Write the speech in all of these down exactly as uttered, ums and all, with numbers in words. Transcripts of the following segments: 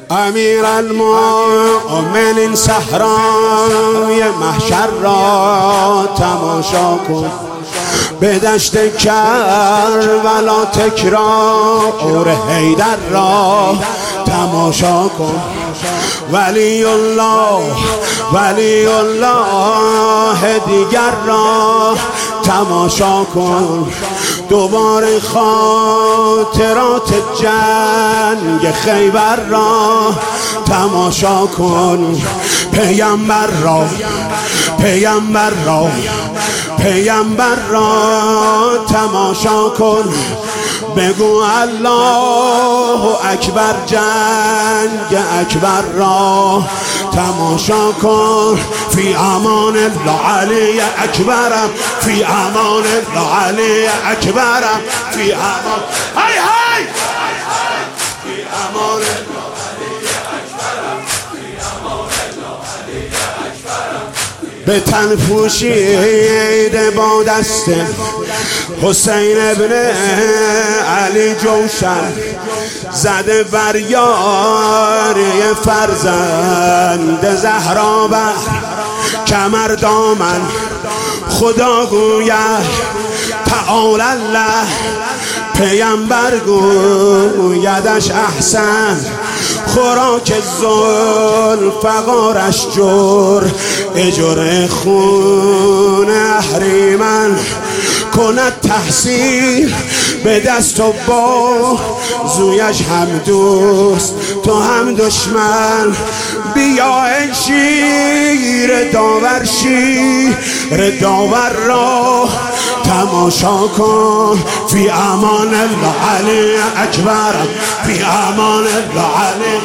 امیر المؤمنین صحرای محشر را تماشا کن، به دشت کربلا تکرار حیدر را تماشا کن. ولی الله ولی الله دیگر را تماشا کن، دوباره خاطرات جنگ خیبر را تماشا کن. پیامبر را پیامبر را پیامبر را تماشا کن، بگو الله اکبر، جنگ اکبر را تماشا کن. فی امان الله علی اکبرم، فی امان الله علی اکبرم، فی امان های های فی امان الله علی اکبرم، فی امان الله علی اکبرم. به تن پوشیده با دست حسین ابن علی جوشن، زده بر یاری فرزند زهرا بر کمر دامن. خدا گوید تعالی الله، پیامبر گویدش احسن. خوراک ذوالفقارش جر اجر خون اهریمن. کند تحصیل به دست و با زویش هم دوست تو هم دشمن. بیا ای شیر داور، شیر داور را تماشا کن. فی امان الله علی اکبر، فی امان الله علی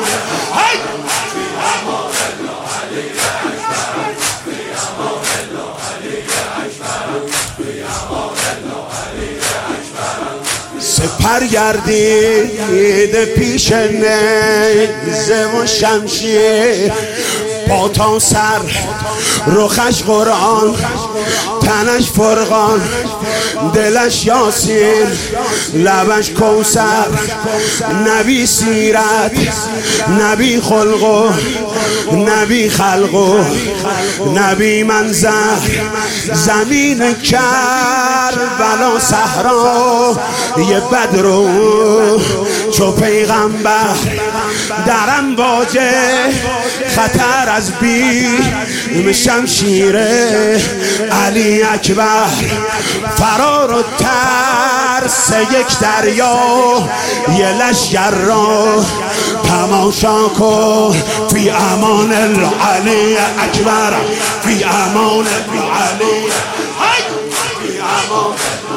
سپر گردیده پیش نیزه و شمشیر، پا تا سر رخش قرآن، تنش فرقان، دلش یاسین، لبش کوثر. نبی سیرت، نبی خلق، نبی خلق، نبی منظر. زمین کربلا صحرا یه بدرو چو پیغمبر، در امواج خطر از بیم شمشیر علی اکبر. فرار و ترس یک دریا، یه لشگر را تماشا کن. فی امان الله علی اکبر، فی امان الله علی فی امان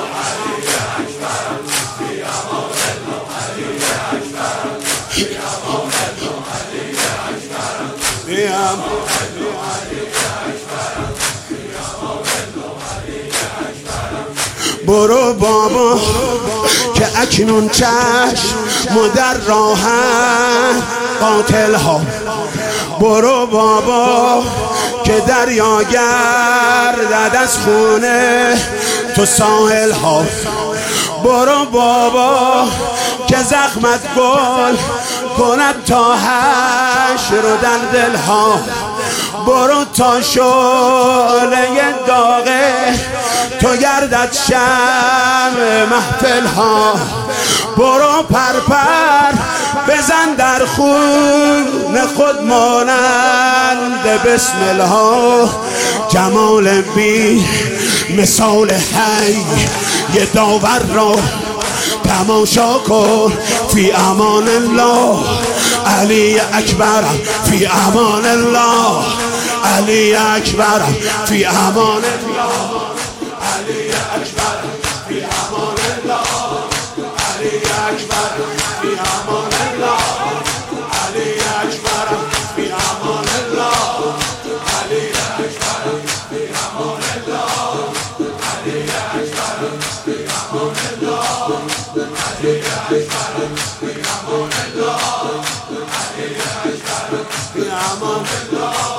برو بابا که اکنون چشم و در راهن قاتل ها. برو بابا که دریا گردد از خونه تو ساحل ها. برو بابا که زخمت گل کند تا حشر و در دل ها. برو تا شعله داغه تو گردد شمع محفل ها. برو پرپر بزن در خون خود مانند بسم الله. جمال بی مثال حی یه داور را تماشا کن. فی امان الله علی اکبر، فی امان الله علی اکبر، فی امان الله علی اکبر، فی امان الله علی اکبر، فی امان الله علی اکبر، فی امان الله علی اکبر، فی امان الله علی اکبر، فی امان الله علی اکبر، فی امان الله علی اکبر، فی امان الله.